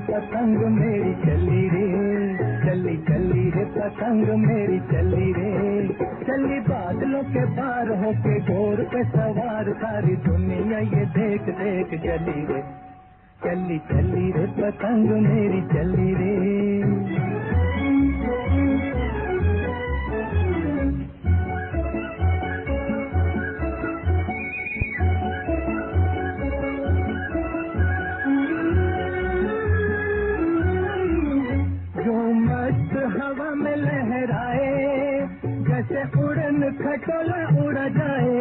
पतंग मेरी चली रे, चली चली रे पतंग मेरी चली रे, चली बादलों के पार होके घोर पे सवार, सारी दुनिया ये देख देख चली रे, चली चली रे पतंग मेरी चली रे। हवा में लहराए, जैसे उड़न खटोला उड़ा जाए,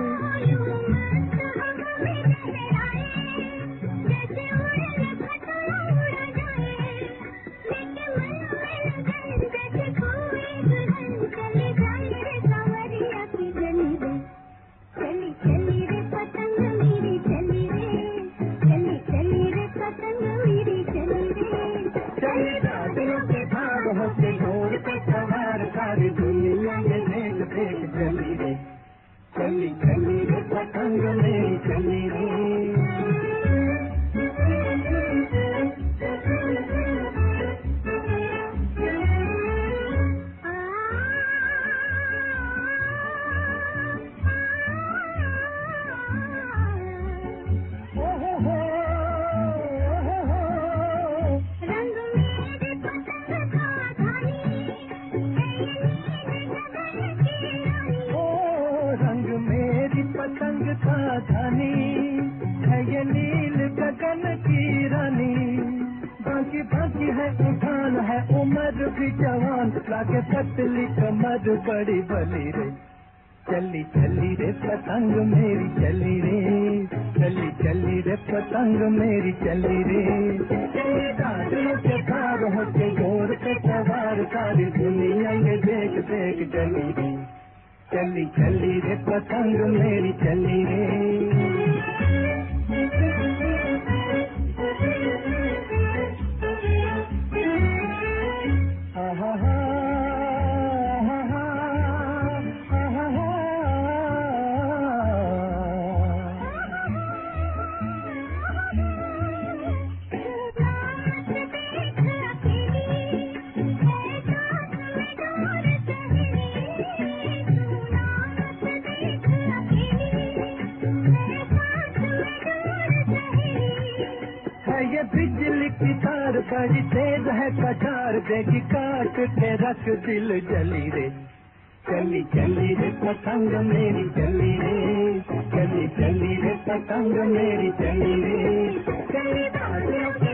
सारी दुनिया ये देख देख चली रे, चली चली रे पतंग मेरी चली रे। पतंग सावधानी है ये नील गगन की रानी, बाकी बाकी है उठान है उम्र भी जवान, लागे पतली कमर बड़ी बली रे, चली चली रे पतंग मेरी चली रे, चली चली रे पतंग मेरी चली रे, बादलों के पार होके घोर पे सवार, सारी दुनिया ये देख देख चली रे, चली चली रे पतंग मेरी चली रे। ये बिजली की तार बड़ी तेज है कटार, देगी काट के रख दिल जली रे, चली चली रे पतंग मेरी चली रे, चली चली रे पतंग मेरी चली रे, चली